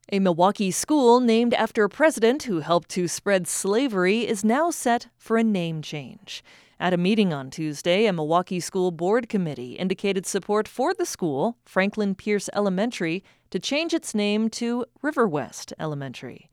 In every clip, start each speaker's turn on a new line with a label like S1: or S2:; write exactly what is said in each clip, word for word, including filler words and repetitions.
S1: A Milwaukee school named after a president who helped to spread slavery is now set for a name change. At a meeting on Tuesday, a Milwaukee School Board Committee indicated support for the school, Franklin Pierce Elementary, to change its name to Riverwest Elementary.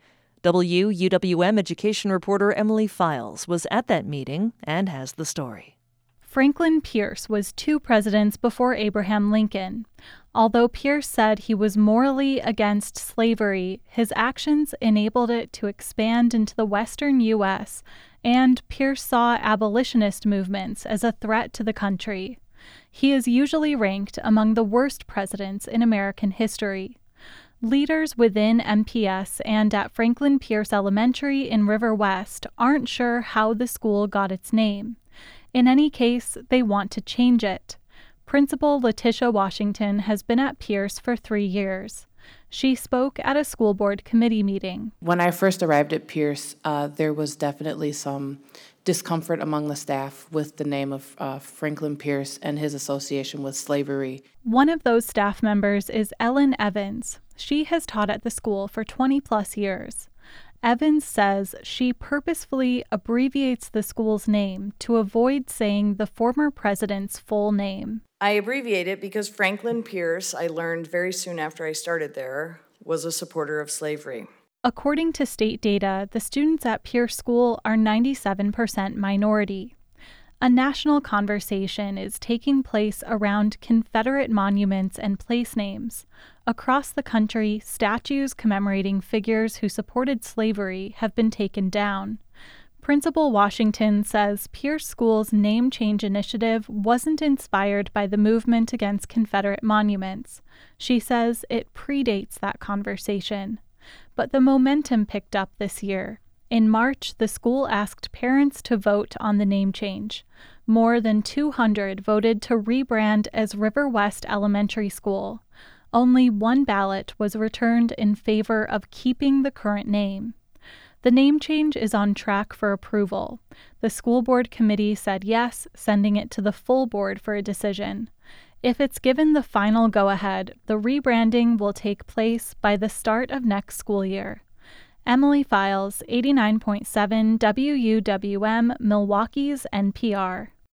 S1: W U W M education reporter Emily Files was at that meeting and has the story.
S2: Franklin Pierce was two presidents before Abraham Lincoln. Although Pierce said he was morally against slavery, his actions enabled it to expand into the western U S, and Pierce saw abolitionist movements as a threat to the country. He is usually ranked among the worst presidents in American history. Leaders within M P S and at Franklin Pierce Elementary in River West aren't sure how the school got its name. In any case, they want to change it. Principal Letitia Washington has been at Pierce for three years. She spoke at a school board committee meeting.
S3: When I first arrived at Pierce, uh, there was definitely some discomfort among the staff with the name of uh, Franklin Pierce and his association with slavery.
S2: One of those staff members is Ellen Evans. She has taught at the school for twenty plus years. Evans says she purposefully abbreviates the school's name to avoid saying the former president's full name.
S4: I abbreviate it because Franklin Pierce, I learned very soon after I started there, was a supporter of slavery.
S2: According to state data, the students at Pierce School are ninety-seven percent minority. A national conversation is taking place around Confederate monuments and place names. Across the country, statues commemorating figures who supported slavery have been taken down. Principal Washington says Pierce School's name change initiative wasn't inspired by the movement against Confederate monuments. She says it predates that conversation. But the momentum picked up this year. In March, the school asked parents to vote on the name change. More than two hundred voted to rebrand as River West Elementary School. Only one ballot was returned in favor of keeping the current name. The name change is on track for approval. The school board committee said yes, sending it to the full board for a decision. If it's given the final go-ahead, the rebranding will take place by the start of next school year. Emily Files, eighty-nine point seven W U W M, Milwaukee's N P R.